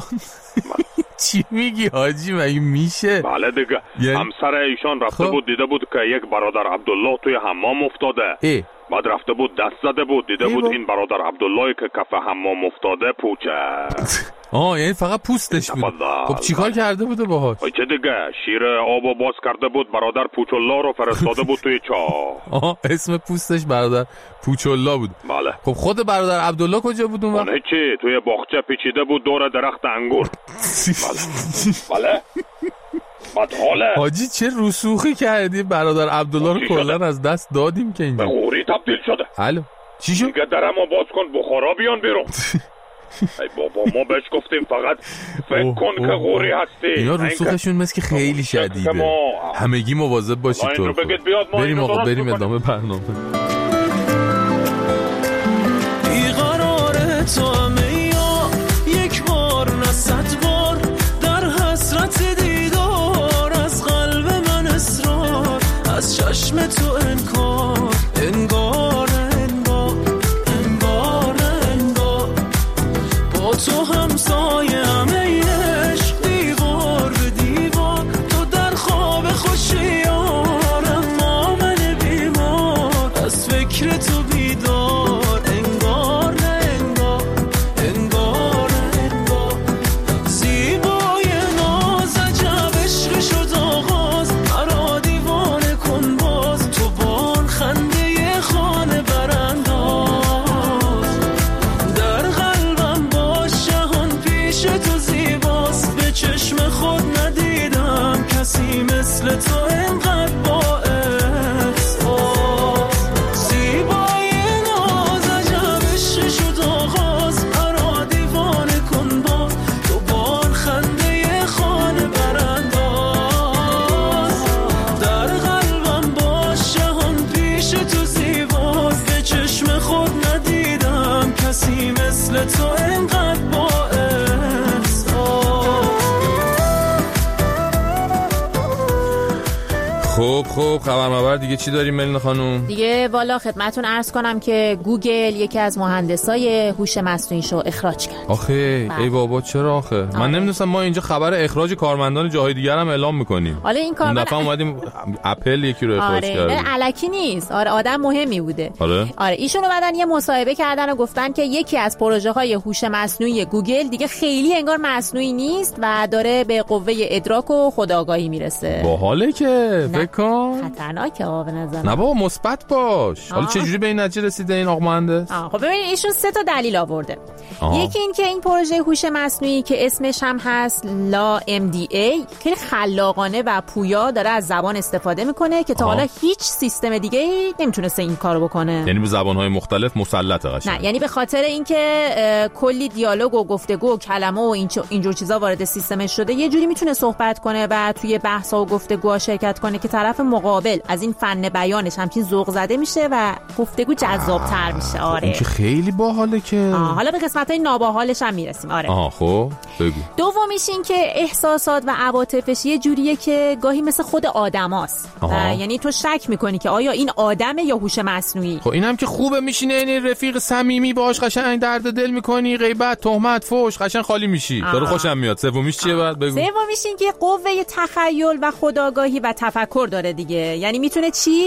S4: چی میگی حاجی؟ مگه میشه؟
S1: بله دیگه همسر ایشان رفته بود دیده بود که یک برادر عبدالله توی حمام افتاده. بعد رفته بود دست زده بود دیده بود این برادر عبدالله که کف حمام افتاده پوچه.
S4: یعنی فقط پوستش بود. خب چیکار کرده بوده باهاش؟
S1: چه دیگه شیر آبو باز کرده بود، برادر پوچالله رو فرستاده بود توی چاه.
S4: اسم پوستش برادر پوچالله بود.
S1: بله.
S4: خب خود برادر عبدالله کجا بود اون وقت؟
S1: هیچی، توی باغچه پیچیده بود دور درخت انگور. بله. بعد حاله
S4: حاجی چه رسوخی کردی؟ برادر عبدالله رو کلا از دست دادیم که اینجا
S1: به غوری تبدیل شده.
S4: الو چی شد؟
S1: دیگه درمو باز کن بخارا بیان بیرون. ای بابا ما بهش گفتیم فقط فکر کن که غوری هستی.
S4: اینا رسوخشون مثل که خیلی شدیده. همگی مواظب باشید. بریم آقا بریم ادامه برنامه.
S15: بیقرار تو همه یا یک بار نه 100 بار در حسرت دیدار از قلب من اصرار از چشم تو انگار مثل تو انقدر با احساس زیبای ناز عجبش شد آغاز هر دیوانه کن با دوبار خنده خانه برانداز در قلبم باش جهان پیش تو زیباست به چشم خود ندیدم کسی مثل تو انقدر با
S4: خب خبر دیگه چی داریم ملین خانوم؟
S11: دیگه والا خدمتون عرض کنم که گوگل یکی از مهندسای هوش مصنوعیشو اخراج کرد.
S4: آخه ای بابا چرا آخه؟ من نمیدونستم ما اینجا خبر اخراج کارمندان جاهای دیگر هم اعلام میکنیم.
S11: حالا این کارمند
S4: اون دفعه اومدیم اپل یکی رو اخراج کرد.
S11: آره الکی نیست. آره آدم مهمی بوده.
S4: آره
S11: ایشون اومدن یه مصاحبه کردن و گفتن که یکی از پروژه‌های هوش مصنوعی گوگل دیگه خیلی انگار مصنوعی نیست و داره به قوه ادراک و خودآگاهی میرسه.
S4: باحاله که
S11: خطرناکه به نظر.
S4: نه بابا مثبت باش. حالا چه جوری به این نتیجه رسیده این آقا مهندس؟
S11: خب ببینید ایشون 3 تا دلیل آورده. یکی این که این پروژه هوش مصنوعی که اسمش هم هست لا MDA خیلی خلاقانه و پویا داره از زبان استفاده میکنه که تا حالا هیچ سیستم دیگه نمیتونسته این کارو بکنه.
S4: یعنی به زبان‌های مختلف مسلطه قشنگ.
S11: نه یعنی به خاطر اینکه کلی دیالوگ و گفتگو و کلمه و اینجور چیزا وارد سیستمش شده یه جوری میتونه صحبت کنه و توی بحث‌ها و گفتگوها شرکت کنه که طرف مقابل از این فن بیانش همچین ذوق زده میشه و گفتگو جذاب‌تر میشه. آره
S4: این که خیلی باحاله که.
S11: حالا به قسمت‌های ناباحالش هم میرسیم. آره
S4: خب بگو.
S11: دومیش این که احساسات و عواطفش یه جوریه که گاهی مثل خود آدماست. یعنی تو شک میکنی که آیا این آدمه یا هوش مصنوعی.
S4: خب اینم که خوبه میشینه یعنی رفیق صمیمی باهاش قشنگ درد دل میکنی غیبت تهمت فحش قشنگ خالی میشی. داره خوشم میاد. سومیش چیه بعد بگو.
S11: سومیش این که قوه تخیل و خودآگاهی و تفکر داره دیگه. یعنی میتونه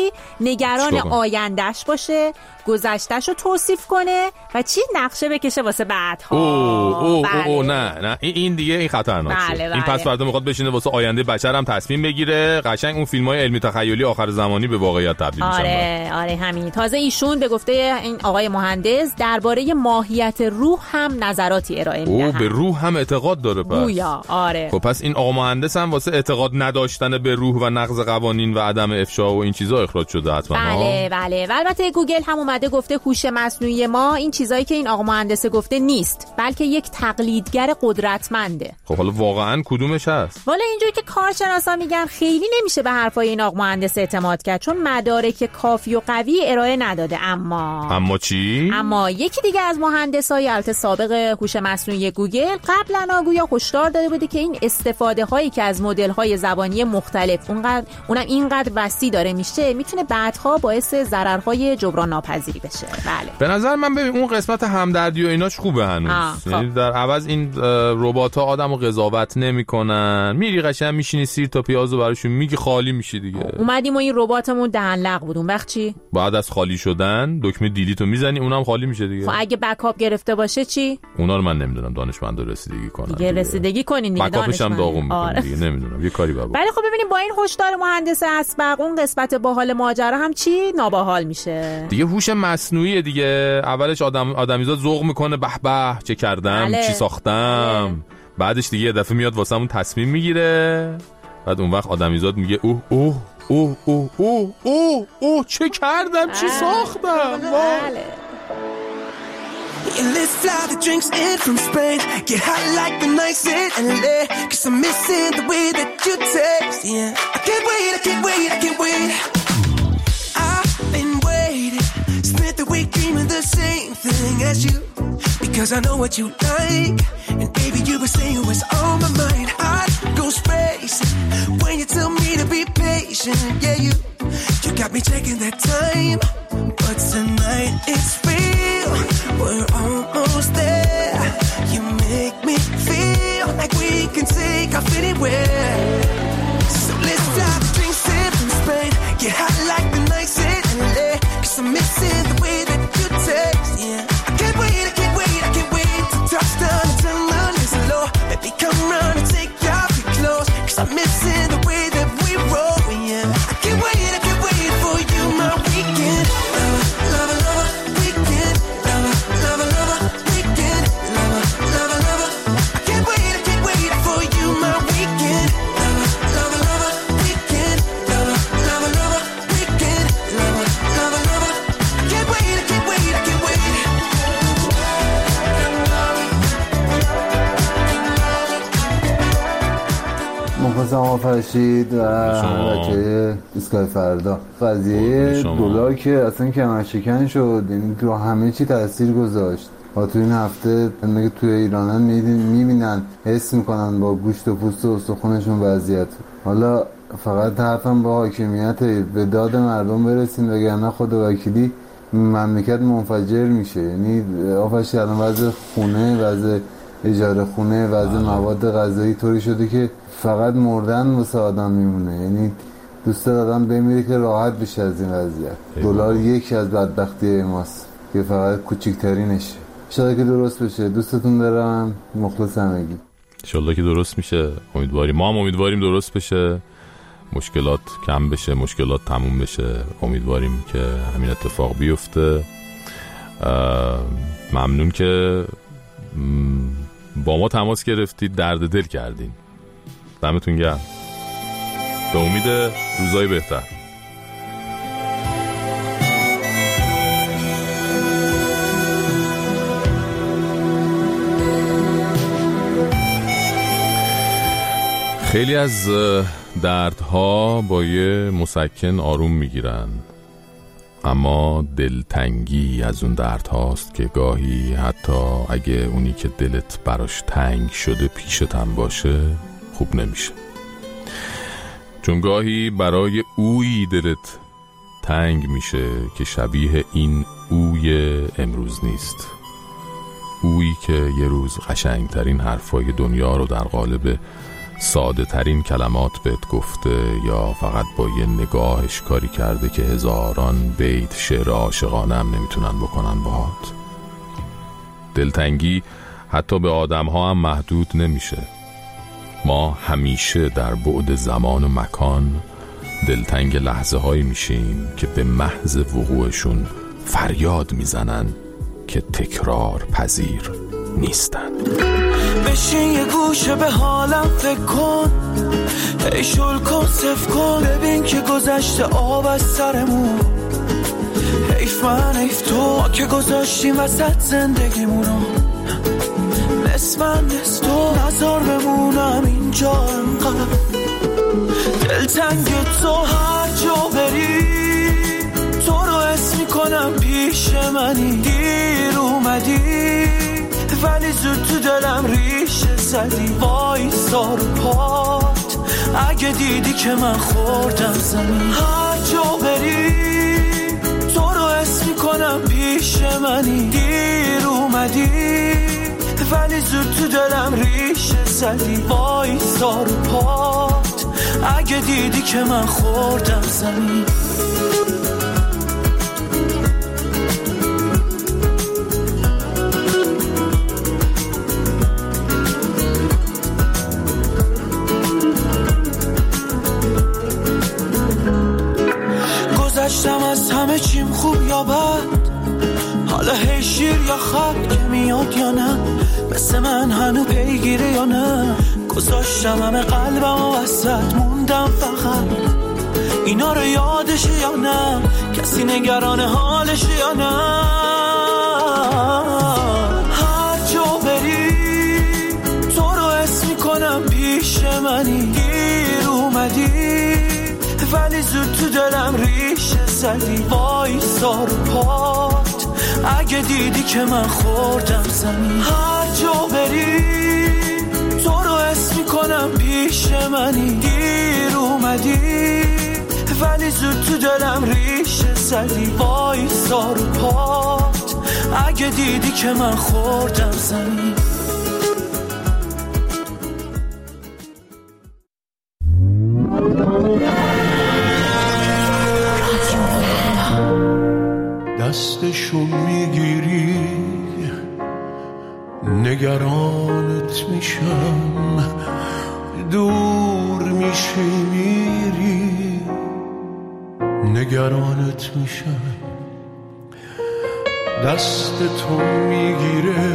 S11: نگران آیندهش باشه گذشته‌شو توصیف کنه و نقشه بکشه واسه بعدها.
S4: نه این دیگه این خطرناکه. این پس فردا میخواد بشینه واسه آینده بشر هم تصمیم بگیره قشنگ اون فیلم‌های علمی تخیلی آخر زمانی به واقعیت تبدیل میشن.
S11: آره همین. تازه ایشون به گفته این آقای مهندس درباره ماهیت روح هم نظراتی ارائه میده.
S4: به روح هم اعتقاد داره پس.
S11: گویا آره.
S4: خب پس این آقا مهندس هم واسه اعتقاد نداشتن به روح و نقض قوانین و عدم افشا و این چیزا اخراج شده حتما.
S11: بله. البته گوگل هم اومده گفته هوش مصنوعی ما این چیزایی که این آقا مهندس گفته نیست بلکه یک تقلیدگر قدرتمنده.
S4: خب حالا واقعا کدومش هست؟
S11: والا اینجوری که کارشناسا میگن خیلی نمیشه به حرفای این آقا مهندس اعتماد کرد چون مدارک کافی و قوی ارائه نداده.
S4: اما چی؟
S11: اما یکی دیگه از مهندسای البته سابق هوش مصنوعی گوگل قبلا گویا هشدار داده بوده که این استفاده هایی که از مدل های زبانی مختلف اونم اینقدر وسیع داره میشه میتونه بعدها باعث ضررهای جبران ناپذیری بشه. بله
S4: به نظر من ببین اون قسمت همدردی و ایناش خوبه هنوز. یعنی در عوض این ربات‌ها آدمو قضاوت نمیکنن. میری قشنگ میشینی سیر تا پیازو براشون میگی خالی میشی دیگه.
S11: اومدیم و این رباتمون دهن لق بود اون وقت چی؟
S4: بعد از خالی شدن دکمه دیلیتو میزنی اونم خالی میشه دیگه.
S11: خب اگه بکاپ گرفته باشه چی؟
S4: اونا رو من نمیدونم دانشمندا رسیدگی کنن.
S11: دیگه رسیدگی کنین دیگه
S4: بکاپش هم داغون میکنه دیگه نمیدونم یه کاری بابا.
S11: ولی خب ببینیم با این هشدار مهندس اسبق اون قسمت باحال ماجرا هم چی ناباحال میشه.
S4: دیگه هوش مصنوعی دیگه اولش آدمیزاد ذوق میکنه به به چه کردم چی ساختم. بعدش دیگه یه دفعه میاد واسمون تصمیم میگیره. بعد اون وقت آدمیزاد میگه اوه چه کردم چی ساختم.
S15: Let's fly the drinks in from Spain. Get hot like the nights in LA. 'Cause I'm missing the way that you taste. Yeah, I can't wait. I've been waiting. Spent the week dreaming the same thing as you. Because I know what you like. And baby, you were saying what's on my mind. I'd go spacing when you tell me to be patient. Yeah, you got me taking that time. But tonight it's real. We're almost there. You make me feel like we can take off anywhere. So let's fly the drinks in from Spain. Get hot like the nights in LA. 'Cause I'm missing the way that you taste. Yeah, I can't wait to touch down and turn my lips low. Baby, come round and take off your clothes. 'Cause I'm missing the way that we roll. Yeah, I can't wait for you, my weekend. Lover, weekend. Lover, weekend. Lover. I can't wait for you, my weekend.
S17: مخلصم آقا فرشید و بچه ایستگاه فردا. قضیه دلار که اصلا کمرشکن شد، یعنی تو همه چی تاثیر گذاشت. و تو این هفته میگه توی ایرانن میبینن حس میکنن با گوشت و پوست و استخونشون وضعیت. حالا فقط حرفم با حاکمیت به داد مردم برسین، وگرنه خدا وکیلی مملکت منفجر میشه. یعنی آفش الان وضع خونه، وضع اجاره خونه، وضع مواد غذایی طوری شده که فقط مردن واسه آدم میمونه. یعنی دوست دارم بمیره که راحت بشه از این وضعیت. دلار یکی از بدبختی ماست که فقط کوچیک‌ترینشه. انشالله که درست بشه. دوستتون دارم. مخلص همگی.
S4: انشالله که درست میشه. امیدواریم، ما هم امیدواریم درست بشه، مشکلات کم بشه، مشکلات تموم بشه. امیدواریم که همین اتفاق بیفته. ممنون که با ما تماس گرفتید، درد دل کردین. دمتون گرم. به امید روزای بهتر. خیلی از دردها با یه مسکن آروم میگیرن، اما دلتنگی از اون درد هاست که گاهی حتی اگه اونی که دلت براش تنگ شده پیشت هم باشه خوب نمیشه. چون گاهی برای اویی دلت تنگ میشه که شبیه این اوی امروز نیست. اویی که یه روز قشنگترین حرفای دنیا رو در قالب ساده ترین کلمات بهت گفته، یا فقط با یه نگاهش کاری کرده که هزاران بیت شعر عاشقانه هم نمیتونن بکنن باهات. دلتنگی حتی به آدم ها هم محدود نمیشه. ما همیشه در بعد زمان و مکان دلتنگ لحظه هایی میشیم که به محض وقوعشون فریاد میزنن که تکرار پذیر نیستن.
S15: بشین یه گوشه به حالم فکر کن، هی شل کن صف کن، ببین که گذشته آب از سرمون. حیف من حیف تو که گذاشتیم وسط زندگیمونو، نصف من نصف تو، نظر بمونم اینجا انقدر. دلتنگ تو هر جا بری تو رو حس میکنم پیش منی. دیر اومدی ولی زود تو دلم ریشه زدی. وای سار پات اگه دیدی که من خوردم زمین. هر جا بری تو رو حس میکنم پیش منی. دیر اومدی ولی زود تو دلم ریشه زدی. وای سار پات اگه دیدی که من خوردم زمین. گذشتم از همه چیم خوب یا بد، حالا هی شیر یا خط که میاد یا نه، مثل من هنو پیگیره یا نه. گذاشتم همه قلبم و وسط موندم فقط، اینا رو یادشه یا نه، کسی نگران حالشه یا نه. هر جا بری تو رو حس میکنم پیش منی. گیر اومدی ولی زود تو دلم ریشه زدی. وای سار پات اگه دیدی که من خوردم زمین. هر جا بری تو رو حس میکنم پیش منی. دیر اومدی ولی زود تو دلم ریشه زدی. وای سار پات اگه دیدی که من خوردم زمین. دستشو میگیری نگرانت میشم، دور میشی میری نگرانت میشم. دست تو میگیره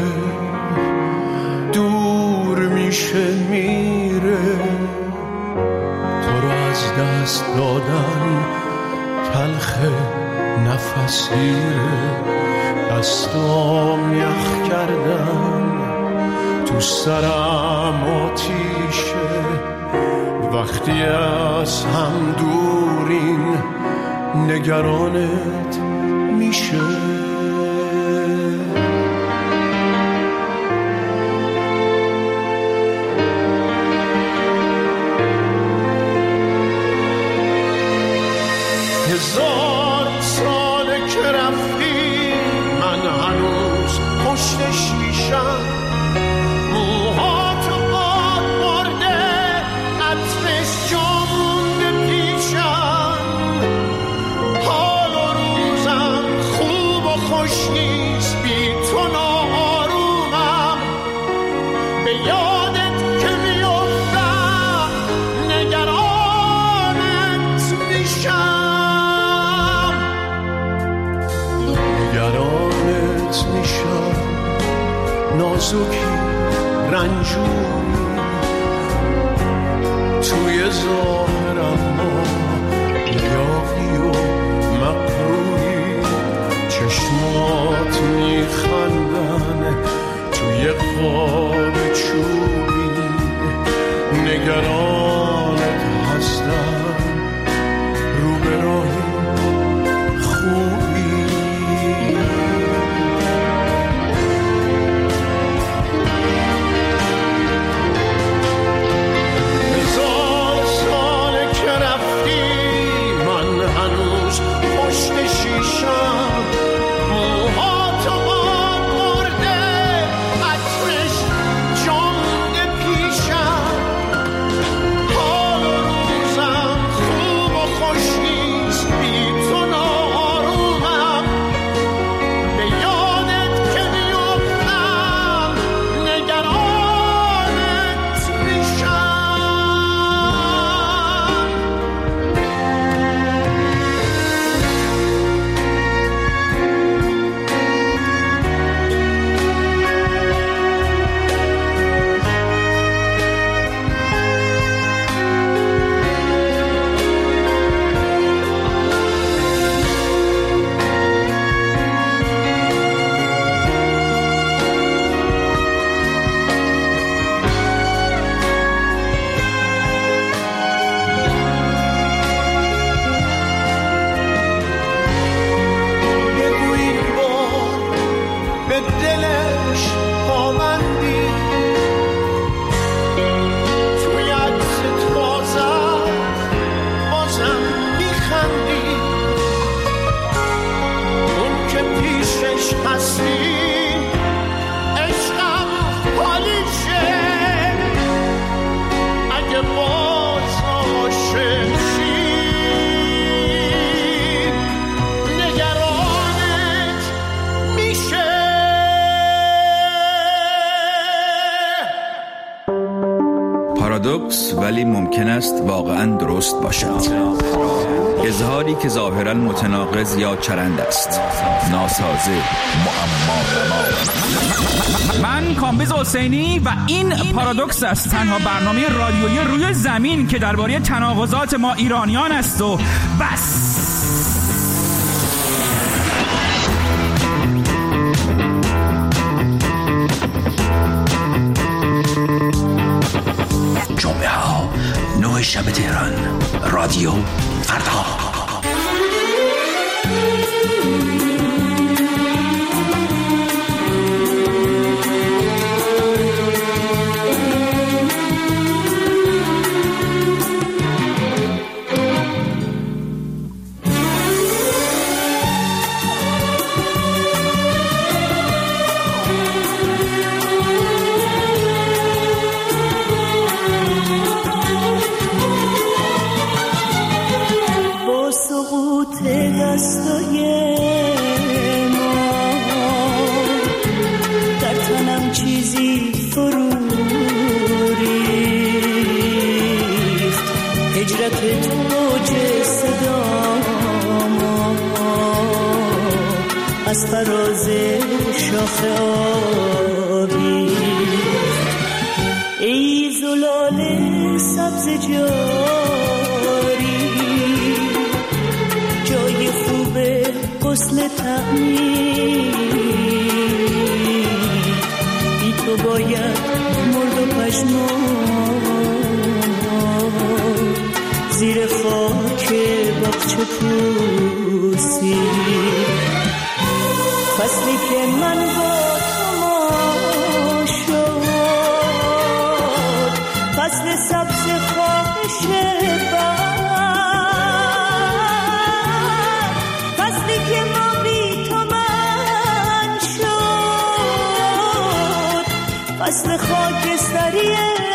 S15: دور میشه میره، تو رو از دست دادن تلخه نفسیره. دستام یخ کردن تو سرم آتیشه، وقتی از هم دوریم نگرانت میشه. هزار ساله که رفتی من هنوز پشت شیشم، موهاتو باد برده عطرش جا مونده پیشم، حال و روزم خوب و خوش نیست بی تو ناآرومم، به یادت که میافتم نگرانت میشم، نگرانت میشم، نازکی رنجوری توی ظاهرم ما یاقی و مقروری، چشمات میخندن توی قاب چوبی، نگرانت هستم رو به راهی خوبی.
S18: پارادوکس ولی ممکن است واقعا درست باشد. اظهاری که ظاهرا متناقض یا چرند است، ناسازه، معما.
S19: من کامبیز حسینی و این پارادوکس است، تنها برنامه رادیویی روی زمین که درباره تناقضات ما ایرانیان است و بس.
S20: جمعه ها 9 شب تهران، رادیو فردا.
S21: از فراز شاخ آبی، ای زلال سبز جاری، جای خوب غسل تعمیر، بی تو باید مرد و پشمان، زیر خاک باغچه پوسی، فصلی که من با تو شد، فصل سبز خواهش فصلی که ما بی تو من شد، فصل خاکستری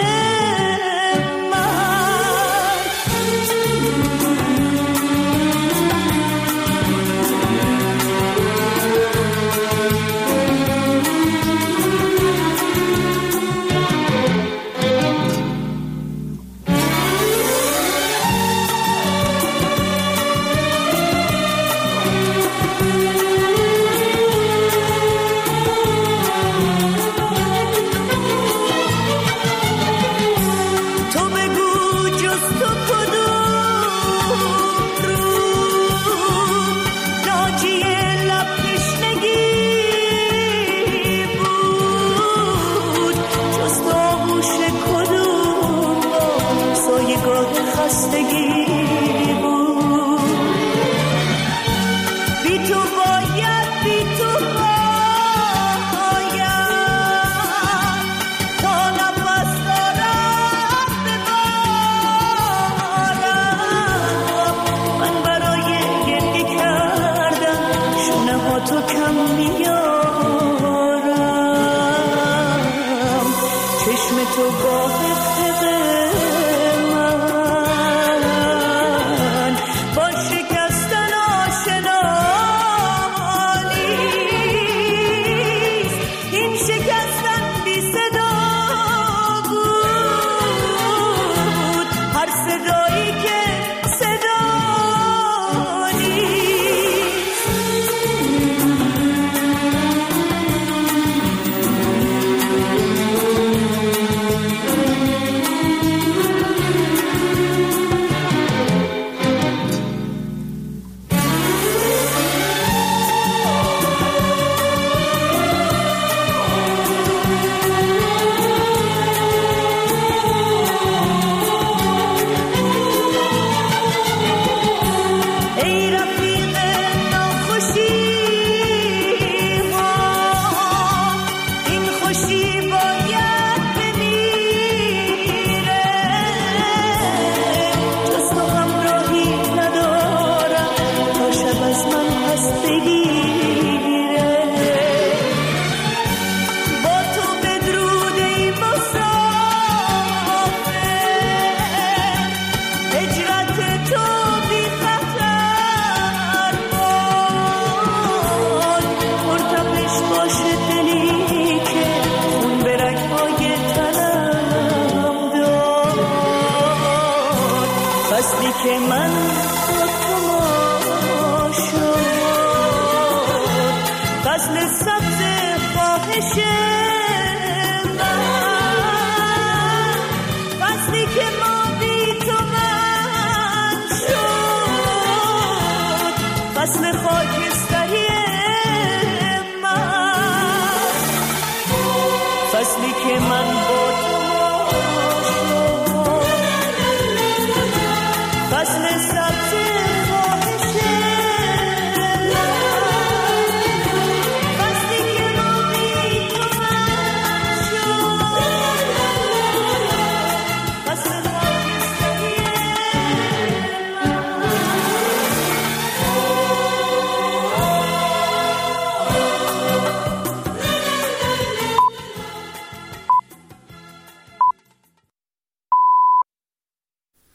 S21: که من با تو شد، فصل سبز خواهش من، فصلی که ما بی تو من شد، فصل خاکستری